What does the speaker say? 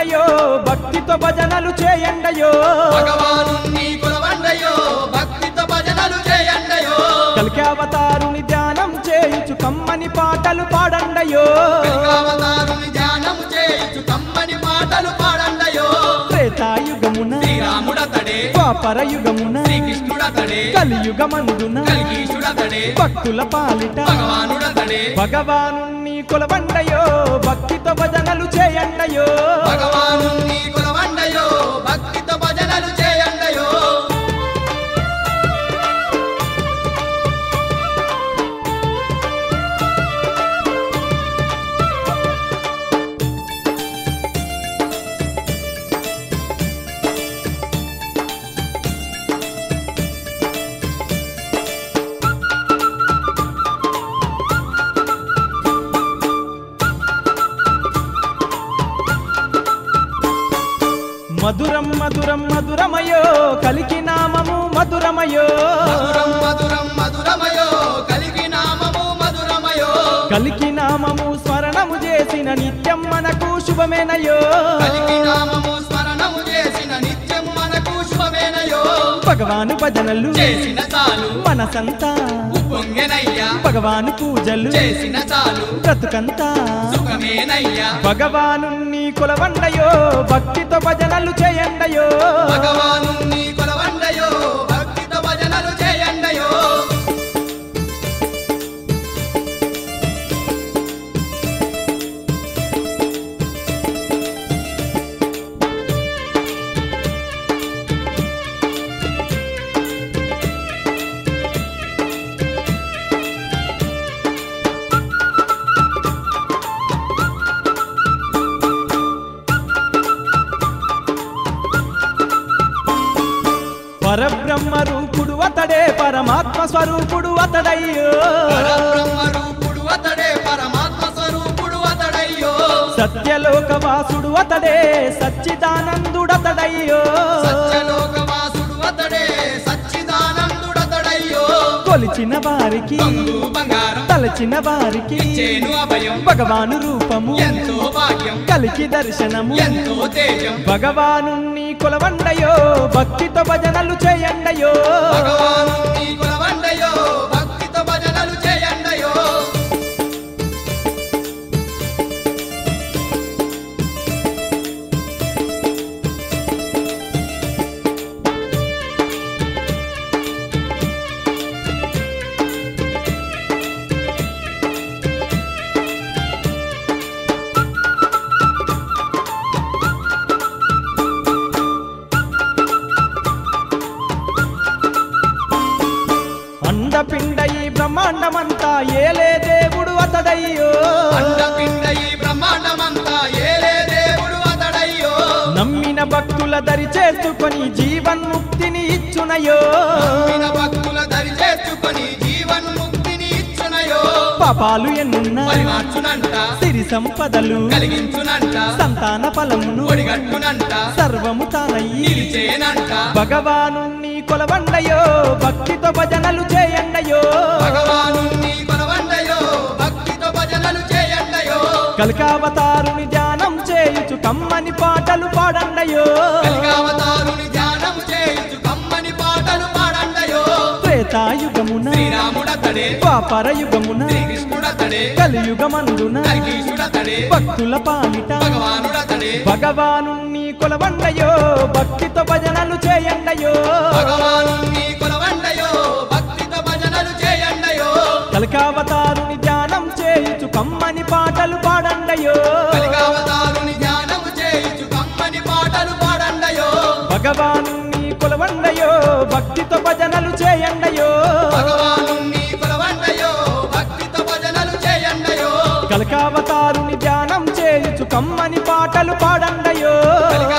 కొలవండయో భక్తితో భజనలు చేయండయో భగవానుని కొలవండయో భక్తితో భజనలు చేయండయో కలికి అవతారుని ధ్యానం చేయుచు కమ్మని పాటలు పాడండయో కలికావతారుని ధ్యానం చేయుచు కమ్మని పాటలు పాడండయో త్రేతాయుగమున శ్రీరాముడతడే ద్వాపర యుగమున శ్రీకృష్ణుడతడే కలియుగమందున కల్గీషుడతడే భక్తుల పాలిట భగవానుడతడే భగవానుని కొలవండయో భక్తితో భజనలు చేయండయో భగవానుని కొలవండయో భక్తితో భజనలు చేయండయో మధురం మధురం మధురమయో కలికి నామము మధురమయో మధురం మధురం మధురమయో కలిగి నామము మధురమయో కలికి నామము స్మరణము చేసిన నిత్యం మనకు శుభమేనయో కలిగి నామము స్మరణము చేసిన నిత్యం మనకు శుభమేనయో భగవాను భజనలు చేసిన చాలు మనసంతా ఉప్పొంగెనయ్యా భగవాను పూజలు చేసిన చాలు బ్రతుకంతా సుఖమేనయ్యా భగవానుని కొలవండయో భక్తితో భజనలు చేయండయో భగవానుని కొలవండయో భక్తితో భజనలు చేయండయో పరబ్రహ్మ రూపుడు అతడే పరమాత్మ స్వరూపుడు అతడయ్యో పరబ్రహ్మ రూపుడు అతడే పరమాత్మ స్వరూపుడు అతడయ్యో సత్యలోకవాసుడు అతడే సచ్చిదానందుడతడయ్యో సత్యలోకవాసుడు అతడే సచ్చిదానందుడతడయ్యో కొలిచిన వారికి బంగు బంగారం తలచిన వారికి చేను అభయం భగవాను రూపము ఎంతో భాగ్యం కలికి దర్శనము ఎంతో తేజం భగవానుని కొలవండయో భక్తితో భజనలు చేయండయో భగవానుని కొలవండయో భక్తితో భజనలు చేయండయో అండపిండ ఈ బ్రహ్మాండమంతా ఏలే దేవుడు అతడయ్యో అండపిండ ఈ బ్రహ్మాండమంతా ఏలే దేవుడు అతడయ్యో నమ్మిన భక్తుల దరి చేసుకొని జీవన్ముక్తిని ఇచ్చునయో నమ్మిన భక్తుల దరి చేర్చుకొని జీవన్ముక్తిని ఇచ్చునయో పాపాలు ఎన్నున్నా పరిమార్చునంట సిరి సంపదలు కలిగించునంట సంతాన ఫలమును ఒడిగట్టునంట సర్వము తానయ్యి నిలిచేనంట భగవానుని కొలవండయో భక్తితో భజనలు చేయండయో భగవానుని కొలవండయో భక్తితో భజనలు చేయండయో కలికావతారుని ధ్యానం చేయుచు కమ్మని పాటలు పాడండయో కలికావతారుని ధ్యానం చేయుచు కమ్మని పాటలు పాడండయో త్రేతాయుగమున శ్రీరాముడతడే ద్వాపర యుగమున శ్రీకృష్ణుడతడే కలియుగమందున కల్గీషుడతడే భక్తుల పాలిట భగవానుడతడే భగవానుని కొలవండయో భక్తితో భజనలు చేయండయో భగవానుని కొలవండయో భక్తితో భజనలు చేయండయో కలికావతారుని ధ్యానం చేయుచు కమ్మని పాటలు పాడండయో కలికావతారుని ధ్యానం చేయుచు కమ్మని పాటలు పాడండయో భగవానుని కొలవండయో భక్తితో భజనలు చేయండయో భగవానుని కొలవండయో భక్తితో భజనలు చేయండయో కలికావతారుని ధ్యానం చేయుచు కమ్మని పాటలు పాడండయో